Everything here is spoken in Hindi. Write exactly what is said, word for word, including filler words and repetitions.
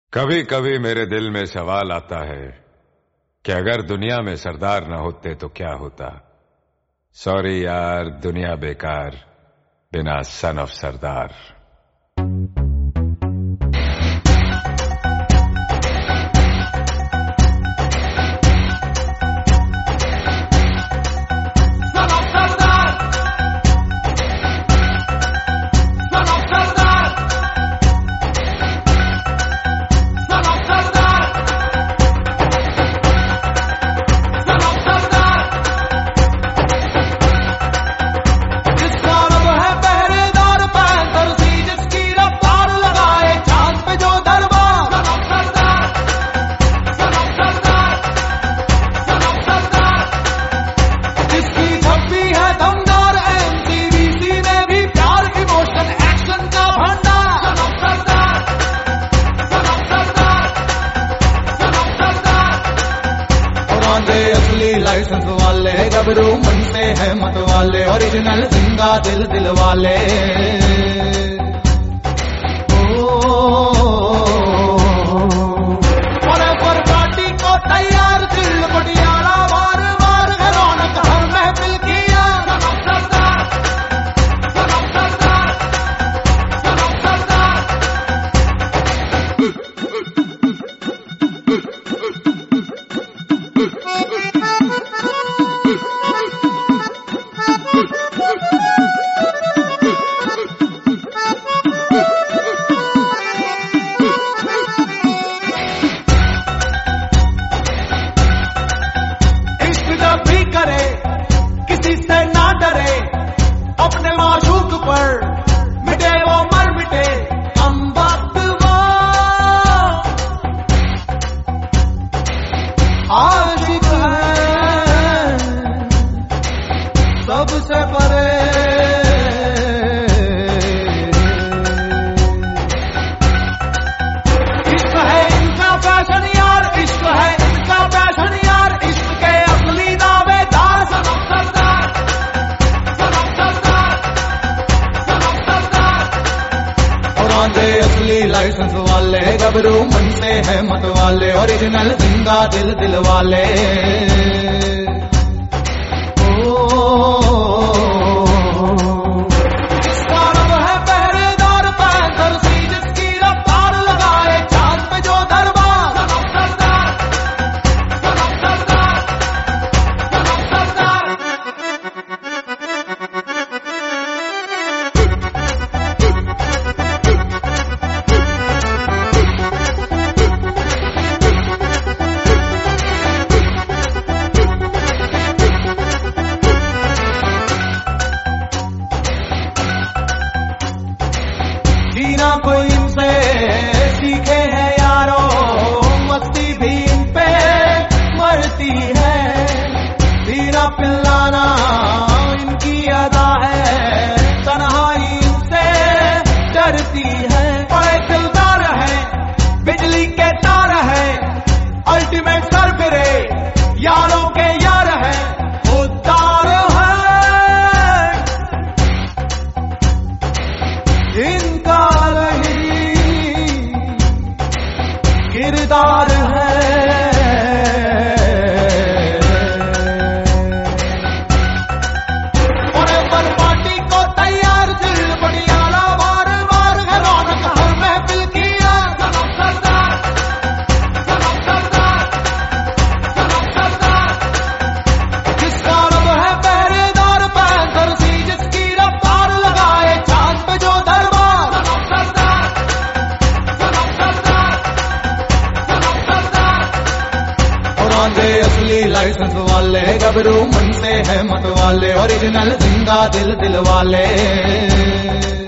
कभी कभी मेरे दिल में सवाल आता है कि अगर दुनिया में सरदार न होते तो क्या होता। सॉरी यार, दुनिया बेकार बिना सन ऑफ सरदार। असली लाइसेंस वाले गबरू मन से है मत वाले, ओरिजिनल जिंदा दिल दिल वाले। और पार्टी को तैयार दिल पटियाला बार बार रौनक हर महफिल किया। किसी से ना डरे, अपने माशूक पर मिटे वो मर मिटे। हम बात आशिक है सबसे परे। इश्क है इनका फैशन यार, इश्क है इनका फैशन यार, इश्क के असली दावेदार। असली लाइसेंस वाले गबरू मन से है मत वाले, ओरिजिनल जिंदा दिल दिल वाले। इसका नाम है पहरेदार पैंथर सी, जिसकी रफ्तार लगाए चांद पे जो दरबार। जीना कोई इनसे सीखे है यारो, मस्ती भी इन पे मरती है। धीरा पिल्लाना इनकी अदा है, तन्हाई इनसे डरती है। बड़े दिलदार है, बिजली के तार है, अल्टीमेट सर फिरे यारों के यार है। उद्धार है इनका किरदार है। और पर पार्टी को तैयार दिल पटियाला बार बार रौनक हर महफिल किया। सरदार सरदार सरदार जिसका रब है पहरेदार पैंथर सी, जिसकी रफ्तार लगाए चांद पे जो दरबार। असली लाइसेंस वाले गबरू मन से है मत वाले, ओरिजिनल जिंदा दिल दिल वाले।